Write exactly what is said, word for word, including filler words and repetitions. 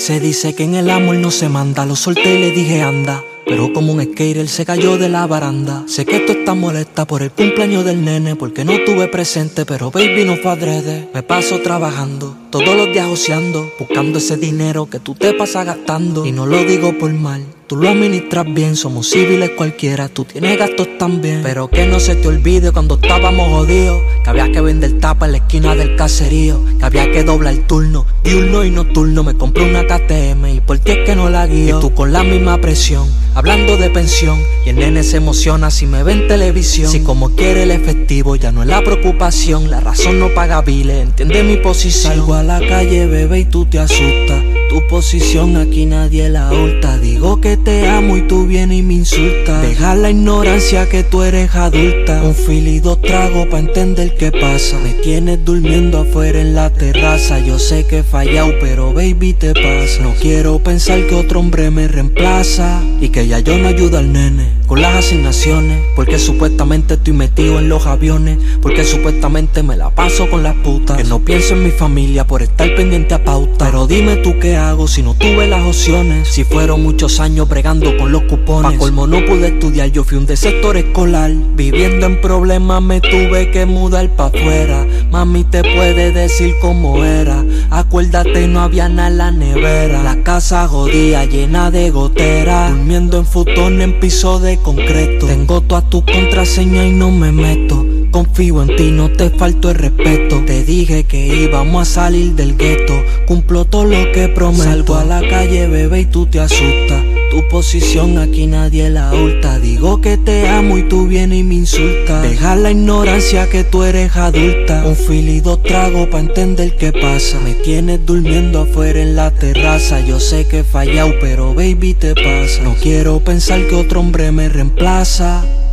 Se dice que en el amor no se manda, lo solté y le dije anda. Pero como un skater se cayó de la baranda. Sé que tú estás molesta por el cumpleaños del nene, porque no tuve presente, pero baby no fue adrede. Me paso trabajando, todos los días joseando, buscando ese dinero que tú te pasas gastando. Y no lo digo por mal, tú lo administras bien, somos civiles cualquiera, tú tienes gastos también. Pero que no se te olvide cuando estábamos jodidos, que había que vender tapa en la esquina del caserío, que había que doblar el turno, diurno y nocturno. Me compré una K T M y por ti es que no la guío. Y tú con la misma presión, hablando de pensión, y el nene se emociona si me ve en televisión. Si como quiere el efectivo ya no es la preocupación, la razón no paga biles, entiende mi posición. Salgo a la calle, bebé, y tú te asustas. Tu posición aquí nadie la hurta. Digo que te amo y tú vienes y me insultas. Deja la ignorancia que tú eres adulta. Un fil y dos tragos pa' entender qué pasa. Me tienes durmiendo afuera en la terraza. Yo sé que he fallado, pero baby te pasa. No quiero pensar que otro hombre me reemplaza y que ya yo no ayudo al nene con las asignaciones, porque supuestamente estoy metido en los aviones, porque supuestamente me la paso con las putas. Que no pienso en mi familia por estar pendiente a pauta. Pero dime tú qué hago si no tuve las opciones. Si fueron muchos años bregando con los cupones. Pa' colmo no pude estudiar, yo fui un desertor escolar. Viviendo en problemas me tuve que mudar pa' afuera. Mami te puede decir cómo era. Acuérdate, no había nada en la nevera. La casa jodida, llena de goteras. Durmiendo en futones en piso de concreto. Tengo todas tus contraseñas y no me meto. Confío en ti, no te falto el respeto. Te dije que íbamos a salir del gueto. Cumplo todo lo que prometo. Salgo a la calle, bebé, y tú te asustas. Tu posición aquí nadie la hurta. Digo que te amo y tú vienes y me insultas. Deja la ignorancia que tú eres adulta. Un fil y dos tragos pa' entender qué pasa. Me tienes durmiendo afuera en la terraza. Yo sé que he fallado, pero baby te pasa. No quiero pensar que otro hombre me reemplaza